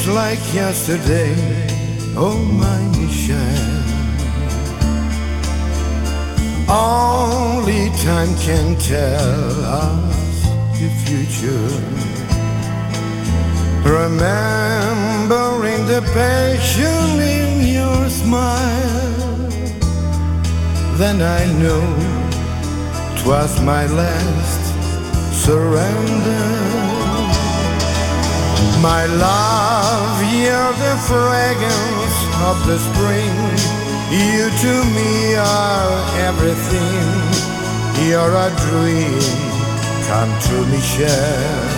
like yesterday, oh my Michelle. Only time can tell us the future. Remembering the passion in your smile, then I know 'twas my last surrender. My love, you're the fragrance of the spring. You to me are everything. You're a dream come true, Michelle.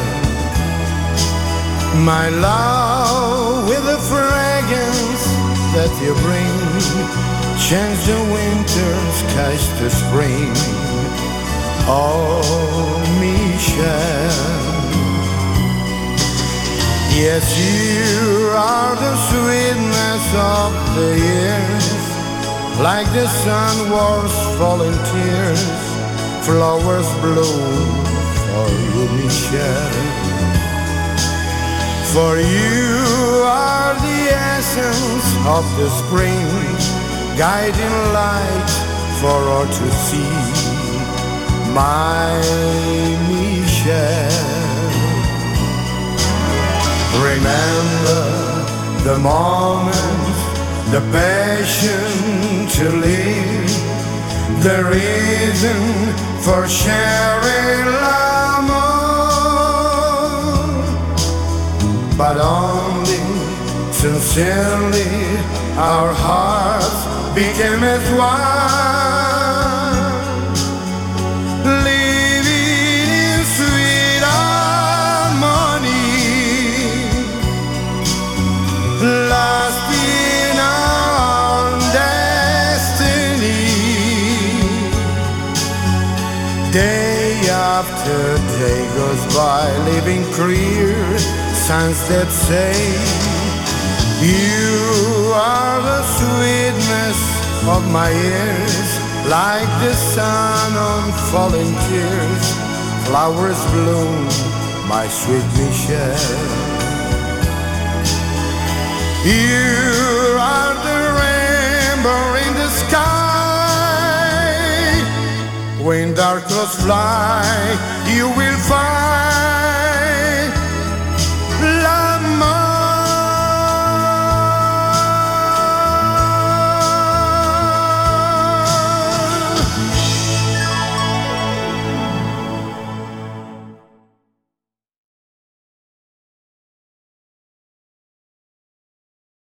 My love, with the fragrance that you bring, change the winter skies to spring. Oh, Michelle. Yes, you are the sweetness of the years, like the sun wars falling tears, flowers bloom for you, Michelle. For you are the essence of the spring, guiding light for all to see, my Michelle. Remember the moment, the passion to live, the reason for sharing l'amour, but only sincerely our hearts became as one, living in sweet harmony, lost in our destiny. Day after day goes by, living clear signs that say you are the sweetness of my ears, like the sun on falling tears, flowers bloom, my sweet Michelle. You are the rainbow in the sky. When dark clouds fly, you will find